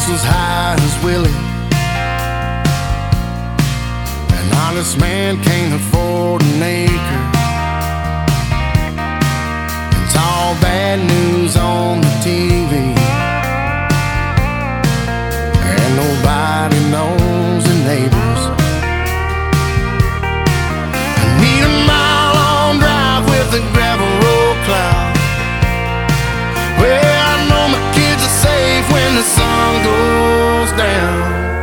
as high as Willie. An honest man can't afford an acre. It's all bad news on the TV, and nobody knows the neighbors. I need a mile-long drive with a gravel road cloud, where I know my kids are safe when the sun goes down.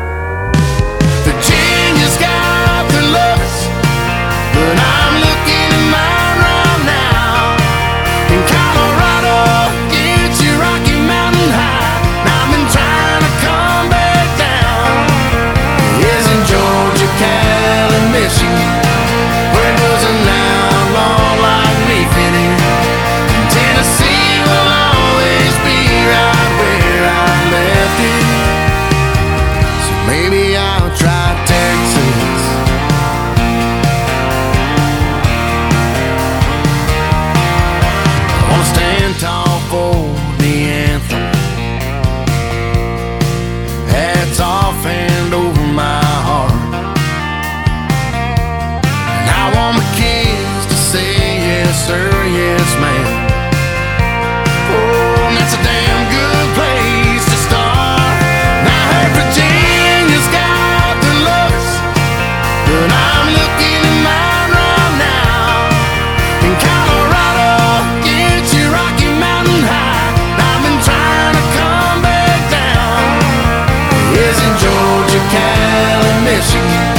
Virginia's got the lovers, but I'm looking at mine right now. In Colorado, it's your Rocky Mountain High, and I've been trying to come back down. Yes, in Georgia, Cal, and Michigan, where does an outlaw like me fit in? Tennessee will always be right where I left it. So maybe I'll try Texas. I wanna stand tall for the anthem. Hats off and over my heart. And I want my kids to say yes sir, yes ma'am. Oh, and that's a damn good place to start. And I heard Virginia's got the lovers, but I'm looking at mine right now. In Colorado, it's your Rocky Mountain High, and I've been trying to come back down. Yes, in Georgia, Cal, and Michigan,